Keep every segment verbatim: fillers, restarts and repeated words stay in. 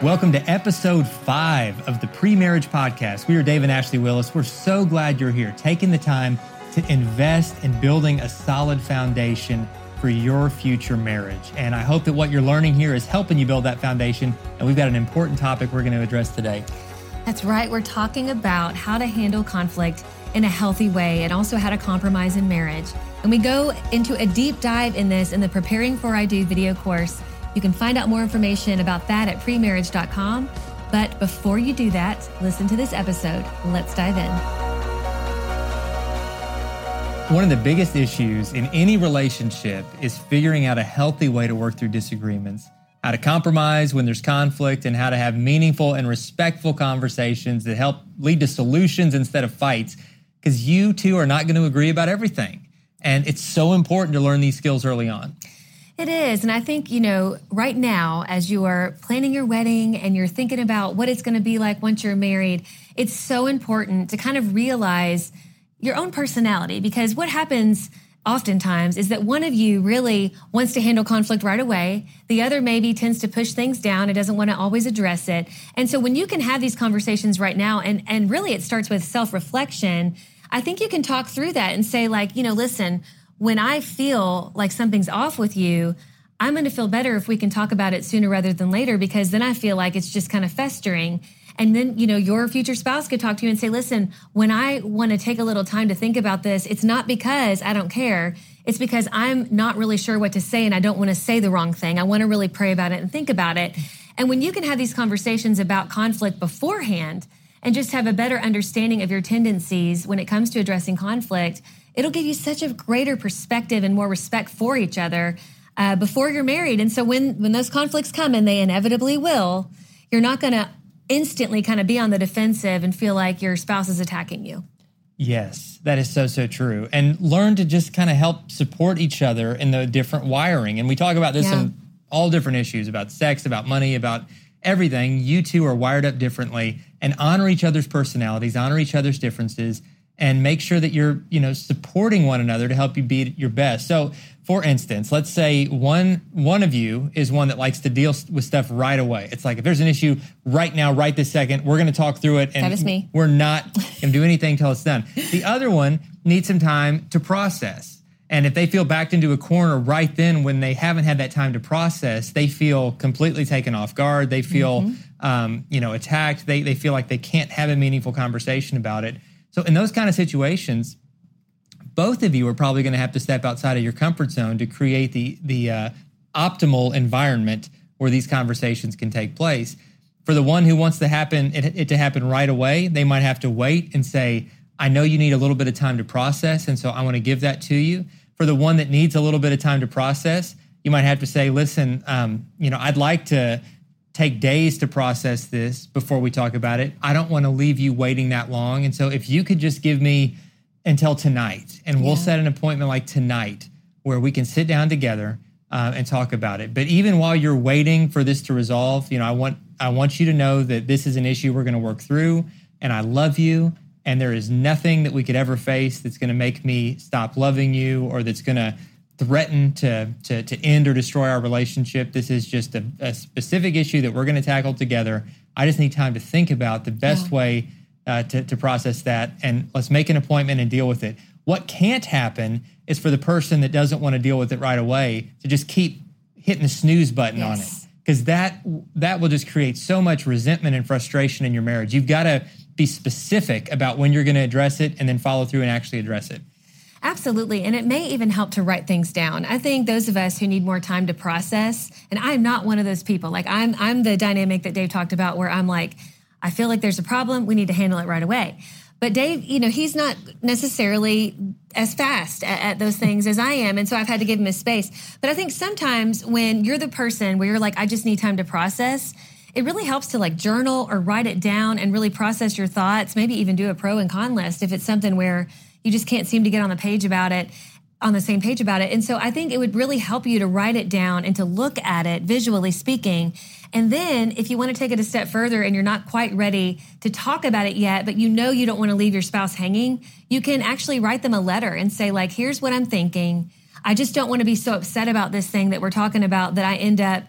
Welcome to episode five of the Pre-Marriage Podcast. We are Dave and Ashley Willis. We're so glad you're here, taking the time to invest in building a solid foundation for your future marriage. And I hope that what you're learning here is helping you build that foundation. And we've got an important topic we're going to address today. That's right. We're talking about how to handle conflict in a healthy way and also how to compromise in marriage. And we go into a deep dive in this in the Preparing for I Do video course. You can find out more information about that at pre marriage dot com. But before you do that, listen to this episode. Let's dive in. One of the biggest issues in any relationship is figuring out a healthy way to work through disagreements, how to compromise when there's conflict, and how to have meaningful and respectful conversations that help lead to solutions instead of fights, because you two are not going to agree about everything. And it's so important to learn these skills early on. It is. And I think, you know, right now, as you are planning your wedding and you're thinking about what it's going to be like once you're married, it's so important to kind of realize your own personality, because what happens oftentimes is that one of you really wants to handle conflict right away. The other maybe tends to push things down and doesn't want to always address it. And so when you can have these conversations right now, and, and really it starts with self-reflection, I think you can talk through that and say, like, you know, listen, when I feel like something's off with you, I'm going to feel better if we can talk about it sooner rather than later, because then I feel like it's just kind of festering. And then, you know, your future spouse could talk to you and say, listen, when I want to take a little time to think about this, it's not because I don't care. It's because I'm not really sure what to say and I don't want to say the wrong thing. I want to really pray about it and think about it. And when you can have these conversations about conflict beforehand and just have a better understanding of your tendencies when it comes to addressing conflict, it'll give you such a greater perspective and more respect for each other uh, before you're married. And so when, when those conflicts come, and they inevitably will, you're not going to instantly kind of be on the defensive and feel like your spouse is attacking you. Yes, that is so, so true. And learn to just kind of help support each other in the different wiring. And we talk about this Yeah. in all different issues, about sex, about money, about everything. You two are wired up differently, and honor each other's personalities, honor each other's differences, and make sure that you're, you know, supporting one another to help you be at your best. So, for instance, let's say one one of you is one that likes to deal with stuff right away. It's like, if there's an issue right now, right this second, we're going to talk through it, and That is me. we're not going to do anything until it's done. The other one needs some time to process. And if they feel backed into a corner right then when they haven't had that time to process, they feel completely taken off guard. They feel, mm-hmm. um, you know, attacked. They they feel like they can't have a meaningful conversation about it. So in those kind of situations, both of you are probably going to have to step outside of your comfort zone to create the the uh, optimal environment where these conversations can take place. For the one who wants to happen it, it to happen right away, they might have to wait and say, I know you need a little bit of time to process, and so I want to give that to you. For the one that needs a little bit of time to process, you might have to say, listen, um, you know, I'd like to take days to process this before we talk about it. I don't want to leave you waiting that long. And so if you could just give me until tonight, and we'll yeah. set an appointment like tonight where we can sit down together uh, and talk about it. But even while you're waiting for this to resolve, you know, I want I want you to know that this is an issue we're going to work through, and I love you, and there is nothing that we could ever face that's going to make me stop loving you, or that's going to threaten to, to to end or destroy our relationship. This is just a, a specific issue that we're going to tackle together. I just need time to think about the best yeah. way uh, to, to process that, and let's make an appointment and deal with it. What can't happen is for the person that doesn't want to deal with it right away to just keep hitting the snooze button yes. on it, because that that will just create so much resentment and frustration in your marriage. You've got to be specific about when you're going to address it, and then follow through and actually address it. Absolutely. And it may even help to write things down. I think those of us who need more time to process, and I'm not one of those people. Like I'm, I'm the dynamic that Dave talked about, where I'm like, I feel like there's a problem. We need to handle it right away. But Dave, you know, he's not necessarily as fast at, at those things as I am. And so I've had to give him his space. But I think sometimes when you're the person where you're like, I just need time to process, it really helps to like journal or write it down and really process your thoughts, maybe even do a pro and con list if it's something where you just can't seem to get on the page about it, on the same page about it. And so I think it would really help you to write it down and to look at it, visually speaking. And then if you want to take it a step further and you're not quite ready to talk about it yet, but you know you don't want to leave your spouse hanging, you can actually write them a letter and say, like, here's what I'm thinking. I just don't want to be so upset about this thing that we're talking about that I end up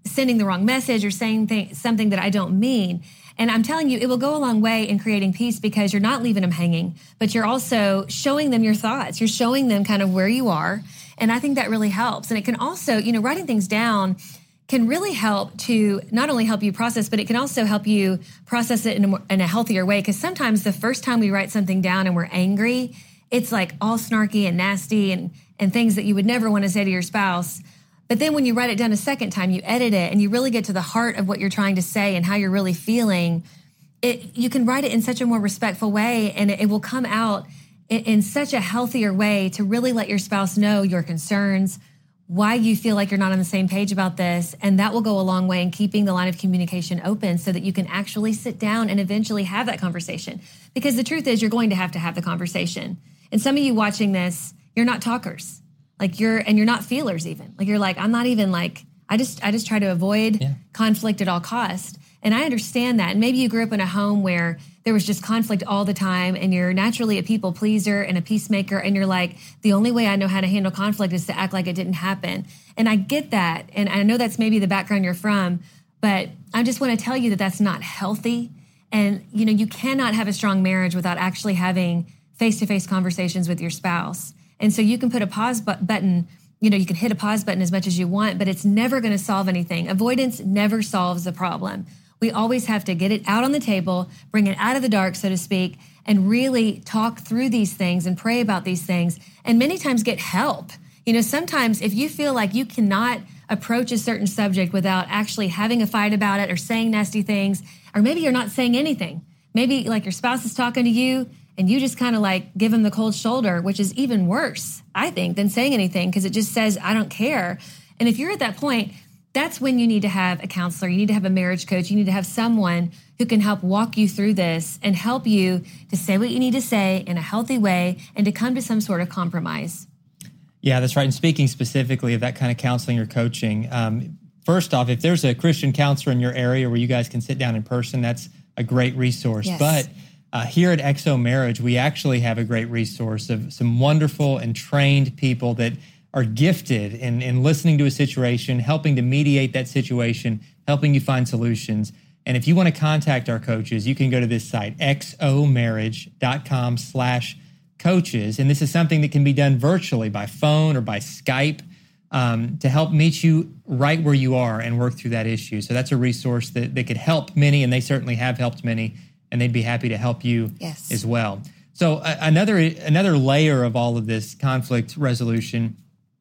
sending the wrong message or saying th- something that I don't mean. And I'm telling you, it will go a long way in creating peace because you're not leaving them hanging, but you're also showing them your thoughts. You're showing them kind of where you are. And I think that really helps. And it can also, you know, writing things down can really help to not only help you process, but it can also help you process it in a, more, in a healthier way. Because sometimes the first time we write something down and we're angry, it's like all snarky and nasty and, and things that you would never want to say to your spouse. But then when you write it down a second time, you edit it and you really get to the heart of what you're trying to say and how you're really feeling. It, you can write it in such a more respectful way, and it, it will come out in, in such a healthier way to really let your spouse know your concerns, why you feel like you're not on the same page about this. And that will go a long way in keeping the line of communication open so that you can actually sit down and eventually have that conversation. Because the truth is, you're going to have to have the conversation. And some of you watching this, you're not talkers. Like you're, and you're not feelers even. Like you're like, I'm not even like, I just, I just try to avoid yeah. conflict at all cost. And I understand that. And maybe you grew up in a home where there was just conflict all the time and you're naturally a people pleaser and a peacemaker. And you're like, the only way I know how to handle conflict is to act like it didn't happen. And I get that. And I know that's maybe the background you're from, but I just want to tell you that that's not healthy. And, you know, you cannot have a strong marriage without actually having face-to-face conversations with your spouse. And so you can put a pause button, you know, you can hit a pause button as much as you want, but it's never going to solve anything. Avoidance never solves the problem. We always have to get it out on the table, bring it out of the dark, so to speak, and really talk through these things and pray about these things. And many times get help. You know, sometimes if you feel like you cannot approach a certain subject without actually having a fight about it or saying nasty things, or maybe you're not saying anything. Maybe like your spouse is talking to you and you just kind of like give them the cold shoulder, which is even worse, I think, than saying anything because it just says, I don't care. And if you're at that point, that's when you need to have a counselor. You need to have a marriage coach. You need to have someone who can help walk you through this and help you to say what you need to say in a healthy way and to come to some sort of compromise. Yeah, that's right. And speaking specifically of that kind of counseling or coaching, um, first off, if there's a Christian counselor in your area where you guys can sit down in person, that's a great resource. Yes. But Uh, here at X O Marriage, we actually have a great resource of some wonderful and trained people that are gifted in, in listening to a situation, helping to mediate that situation, helping you find solutions. And if you want to contact our coaches, you can go to this site, xomarriage.com slash coaches. And this is something that can be done virtually by phone or by Skype um, to help meet you right where you are and work through that issue. So that's a resource that, that could help many, and they certainly have helped many. And they'd be happy to help you yes. as well. So uh, another another layer of all of this conflict resolution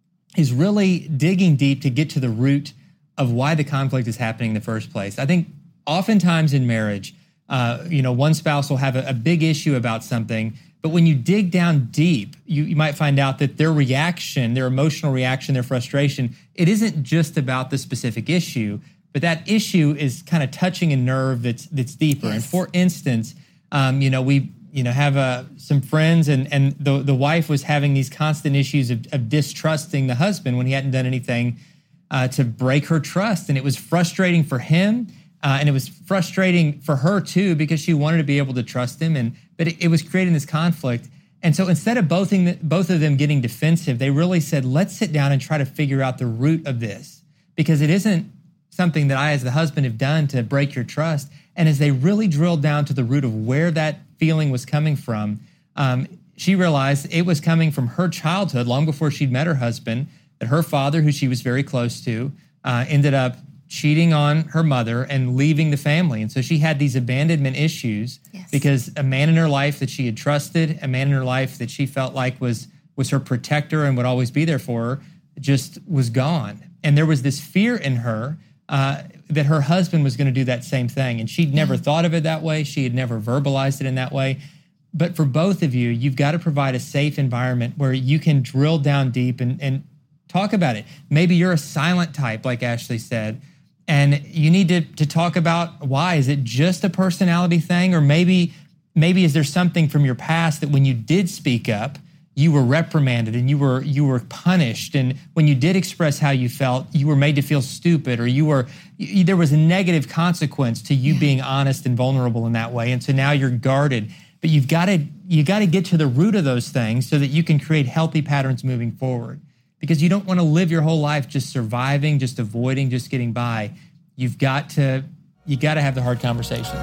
is really digging deep to get to the root of why the conflict is happening in the first place. I think oftentimes in marriage, uh, you know, one spouse will have a, a big issue about something, but when you dig down deep, you, you might find out that their reaction, their emotional reaction, their frustration, it isn't just about the specific issue, but that issue is kind of touching a nerve that's that's deeper. Yes. And for instance, um, you know, we you know have uh, some friends, and and the the wife was having these constant issues of, of distrusting the husband when he hadn't done anything uh, to break her trust, and it was frustrating for him, uh, and it was frustrating for her too because she wanted to be able to trust him, and but it, it was creating this conflict. And so instead of both both of them getting defensive, they really said, let's sit down and try to figure out the root of this, because it isn't something that I, as the husband, have done to break your trust. And as they really drilled down to the root of where that feeling was coming from, um, she realized it was coming from her childhood, long before she'd met her husband, that her father, who she was very close to, uh, ended up cheating on her mother and leaving the family. And so she had these abandonment issues yes. because a man in her life that she had trusted, a man in her life that she felt like was, was her protector and would always be there for her, just was gone. And there was this fear in her Uh, that her husband was going to do that same thing. And she'd never yeah. thought of it that way. She had never verbalized it in that way. But for both of you, you've got to provide a safe environment where you can drill down deep and, and talk about it. Maybe you're a silent type, like Ashley said, and you need to, to talk about why. Is it just a personality thing? Or maybe, maybe is there something from your past that when you did speak up, you were reprimanded and you were you were punished, and when you did express how you felt, you were made to feel stupid, or you were you, there was a negative consequence to you yeah. being honest and vulnerable in that way, and so now you're guarded. But you've got to you got to get to the root of those things so that you can create healthy patterns moving forward. because you don't want to live your whole life just surviving, just avoiding, just getting by. You've got to, you got to have the hard conversations.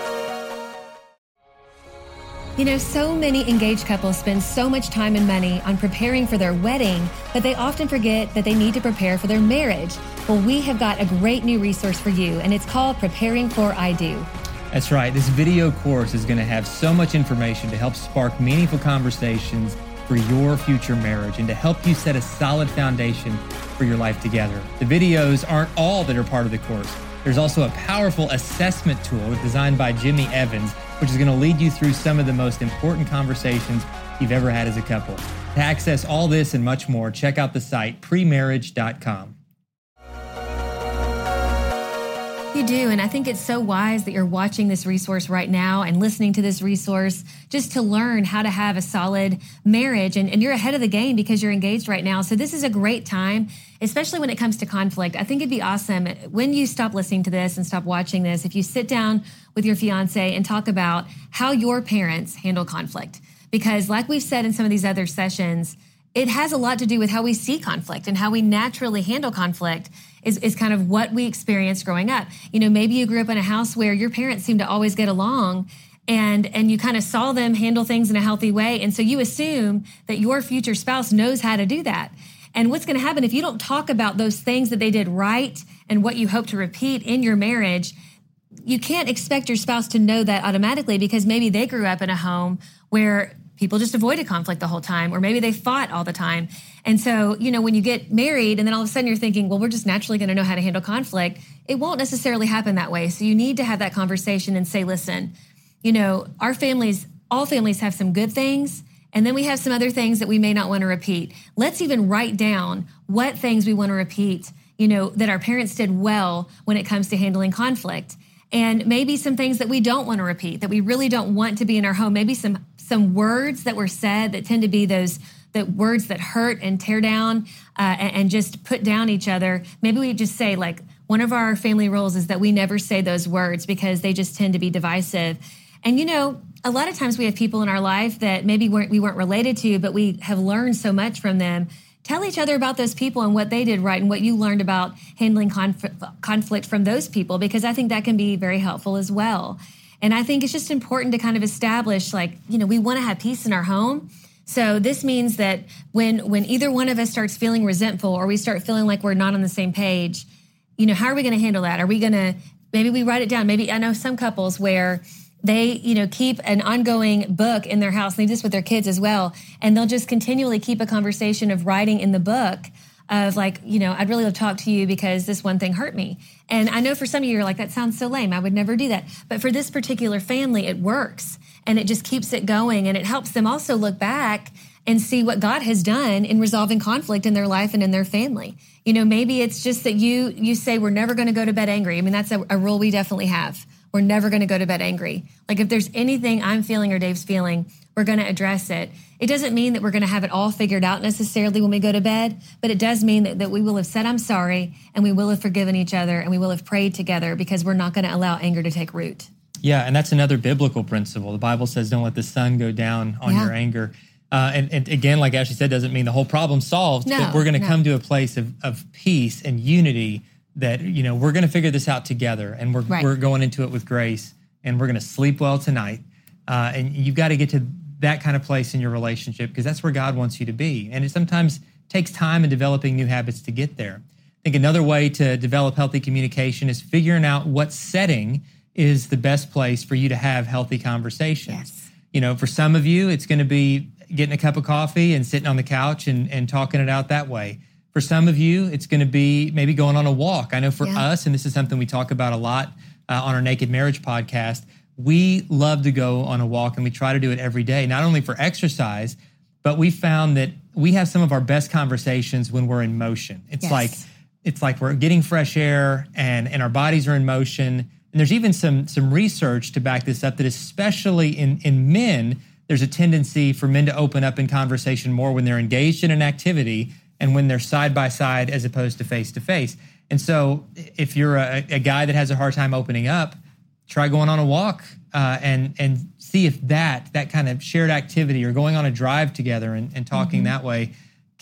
You know, so many engaged couples spend so much time and money on preparing for their wedding, but they often forget that they need to prepare for their marriage. Well, we have got a great new resource for you, and it's called Preparing for I Do. That's right. This video course is going to have so much information to help spark meaningful conversations for your future marriage and to help you set a solid foundation for your life together. The videos aren't all that are part of the course. There's also a powerful assessment tool designed by Jimmy Evans, which is going to lead you through some of the most important conversations you've ever had as a couple. To access all this and much more, check out the site pre marriage dot com. You do, and I think it's so wise that you're watching this resource right now and listening to this resource just to learn how to have a solid marriage. And, and you're ahead of the game because you're engaged right now. So this is a great time, especially when it comes to conflict. I think it'd be awesome when you stop listening to this and stop watching this, if you sit down with your fiance and talk about how your parents handle conflict. Because like we've said in some of these other sessions, it has a lot to do with how we see conflict and how we naturally handle conflict is, is kind of what we experienced growing up. You know, maybe you grew up in a house where your parents seemed to always get along and, and you kind of saw them handle things in a healthy way. And so you assume that your future spouse knows how to do that. And what's going to happen if you don't talk about those things that they did right and what you hope to repeat in your marriage, you can't expect your spouse to know that automatically because maybe they grew up in a home where people just avoided conflict the whole time, or maybe they fought all the time. And so, you know, when you get married and then all of a sudden you're thinking, well, we're just naturally going to know how to handle conflict, it won't necessarily happen that way. So you need to have that conversation and say, listen, you know, our families, all families have some good things, and then we have some other things that we may not want to repeat. Let's even write down what things we want to repeat, you know, that our parents did well when it comes to handling conflict. And maybe some things that we don't want to repeat, that we really don't want to be in our home. Maybe some some words that were said that tend to be those that words that hurt and tear down uh, and, and just put down each other. Maybe we just say, like, one of our family rules is that we never say those words because they just tend to be divisive. And, you know, a lot of times we have people in our life that maybe weren't, we weren't related to, but we have learned so much from them. Tell each other about those people and what they did right and what you learned about handling conf- conflict from those people, because I think that can be very helpful as well. And I think it's just important to kind of establish, like, you know, we want to have peace in our home. So this means that when when either one of us starts feeling resentful or we start feeling like we're not on the same page, you know, how are we going to handle that? Are we going to, maybe we write it down. Maybe I know some couples where they, you know, keep an ongoing book in their house. They do this with their kids as well. And they'll just continually keep a conversation of writing in the book of, like, you know, I'd really love to talk to you because this one thing hurt me. And I know for some of you, you're like, that sounds so lame. I would never do that. But for this particular family, it works. And it just keeps it going. And it helps them also look back and see what God has done in resolving conflict in their life and in their family. You know, maybe it's just that you you say, we're never going to go to bed angry. I mean, that's a, a rule we definitely have. We're never going to go to bed angry. Like, if there's anything I'm feeling or Dave's feeling, we're going to address it. It doesn't mean that we're going to have it all figured out necessarily when we go to bed, but it does mean that, that we will have said, I'm sorry, and we will have forgiven each other, and we will have prayed together, because we're not going to allow anger to take root. Yeah, and that's another biblical principle. The Bible says, don't let the sun go down on Yeah. your anger. Uh, and, and again, like Ashley said, doesn't mean the whole problem's solved, No, but we're going to no. come to a place of, of peace and unity that, you know, we're going to figure this out together, and we're Right. we're going into it with grace, and we're going to sleep well tonight. Uh, and you've got to get to that kind of place in your relationship, because that's where God wants you to be. And it sometimes takes time in developing new habits to get there. I think another way to develop healthy communication is figuring out what setting is the best place for you to have healthy conversations. Yes. You know, for some of you, it's going to be getting a cup of coffee and sitting on the couch and, and talking it out that way. For some of you, it's going to be maybe going on a walk. I know for Yeah. us, and this is something we talk about a lot uh, on our Naked Marriage podcast, we love to go on a walk, and we try to do it every day, not only for exercise, but we found that we have some of our best conversations when we're in motion. It's Yes. like it's like we're getting fresh air, and, and our bodies are in motion. And there's even some some research to back this up, that especially in, in men, there's a tendency for men to open up in conversation more when they're engaged in an activity and when they're side by side as opposed to face to face. And so if you're a, a guy that has a hard time opening up, try going on a walk uh, and and see if that that kind of shared activity, or going on a drive together and, and talking Mm-hmm. that way,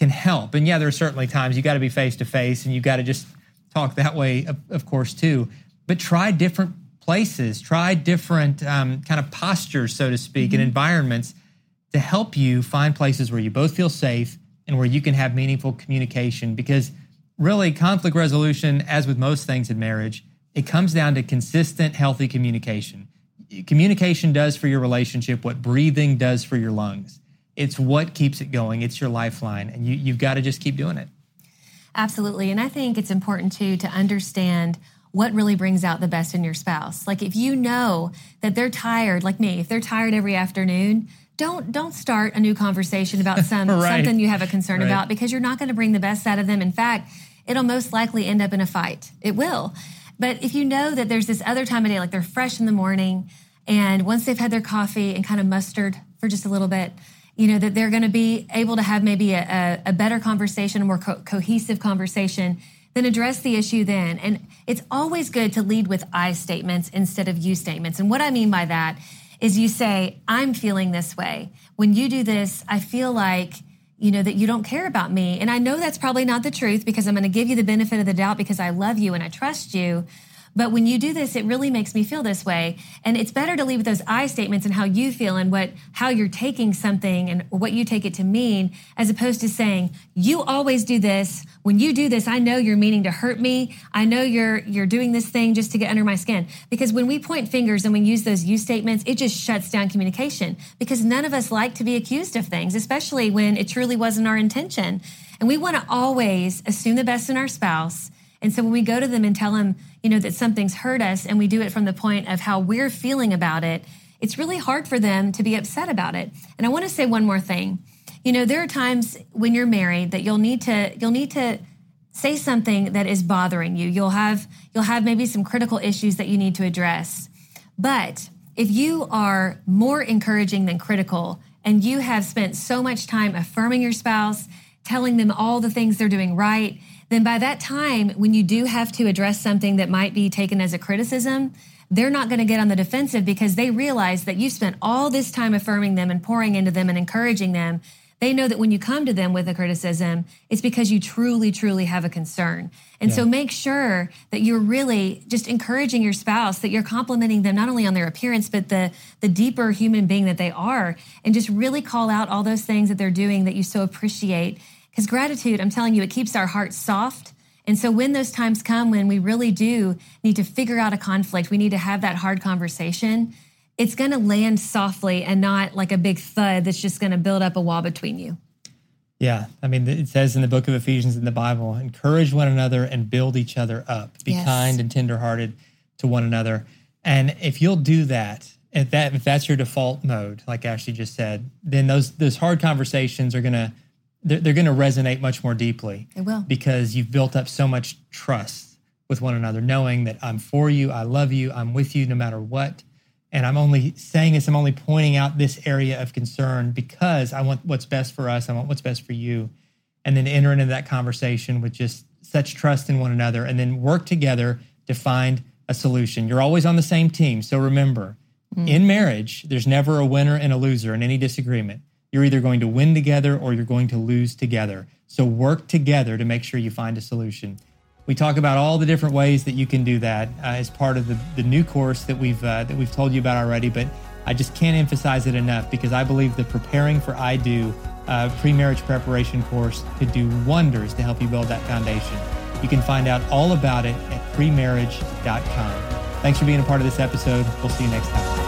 can help. And yeah, there are certainly times you got to be face to face and you got to just talk that way, of, of course, too. But try different places, try different um, kind of postures, so to speak, mm-hmm. and environments to help you find places where you both feel safe and where you can have meaningful communication. Because really, conflict resolution, as with most things in marriage, it comes down to consistent, healthy communication. Communication does for your relationship what breathing does for your lungs. It's what keeps it going. It's your lifeline, and you, you've got to just keep doing it. Absolutely, and I think it's important, too, to understand what really brings out the best in your spouse. Like if you know that they're tired, like me, if they're tired every afternoon, don't don't start a new conversation about some right. something you have a concern right. about, because you're not going to bring the best out of them. In fact, it'll most likely end up in a fight. It will. But if you know that there's this other time of day, like they're fresh in the morning, and once they've had their coffee and kind of mustered for just a little bit, you know, that they're going to be able to have maybe a, a, a better conversation, a more co- cohesive conversation, then address the issue then. And it's always good to lead with I statements instead of you statements. And what I mean by that is you say, I'm feeling this way. When you do this, I feel like, you know, that you don't care about me. And I know that's probably not the truth, because I'm going to give you the benefit of the doubt because I love you and I trust you. But when you do this, it really makes me feel this way. And it's better to leave with those I statements and how you feel and what how you're taking something and what you take it to mean, as opposed to saying, you always do this. When you do this, I know you're meaning to hurt me. I know you're you're doing this thing just to get under my skin. Because when we point fingers and we use those you statements, it just shuts down communication, because none of us like to be accused of things, especially when it truly wasn't our intention. And we want to always assume the best in our spouse. And so when we go to them and tell them, you know, that something's hurt us, and we do it from the point of how we're feeling about it, it's really hard for them to be upset about it. And I want to say one more thing. You know, there are times when you're married that you'll need to you'll need to say something that is bothering you. You'll have you'll have maybe some critical issues that you need to address. But if you are more encouraging than critical, and you have spent so much time affirming your spouse, telling them all the things they're doing right, then by that time, when you do have to address something that might be taken as a criticism, they're not going to get on the defensive, because they realize that you spent all this time affirming them and pouring into them and encouraging them. They know that when you come to them with a criticism, it's because you truly, truly have a concern. And yeah. so make sure that you're really just encouraging your spouse, that you're complimenting them not only on their appearance, but the, the deeper human being that they are, and just really call out all those things that they're doing that you so appreciate. Because gratitude, I'm telling you, it keeps our hearts soft. And so when those times come when we really do need to figure out a conflict, we need to have that hard conversation, it's going to land softly and not like a big thud that's just going to build up a wall between you. Yeah. I mean, it says in the book of Ephesians in the Bible, encourage one another and build each other up. Be yes. kind and tenderhearted to one another. And if you'll do that, if that if that's your default mode, like Ashley just said, then those those hard conversations are going to They're, they're going to resonate much more deeply. It will. Because you've built up so much trust with one another, knowing that I'm for you, I love you, I'm with you no matter what. And I'm only saying this, I'm only pointing out this area of concern because I want what's best for us, I want what's best for you. And then enter into that conversation with just such trust in one another, and then work together to find a solution. You're always on the same team. So remember, mm. in marriage, there's never a winner and a loser in any disagreement. You're either going to win together or you're going to lose together. So work together to make sure you find a solution. We talk about all the different ways that you can do that uh, as part of the, the new course that we've uh, that we've told you about already, but I just can't emphasize it enough, because I believe the Preparing for I Do uh, pre-marriage preparation course could do wonders to help you build that foundation. You can find out all about it at premarriage dot com. Thanks for being a part of this episode. We'll see you next time.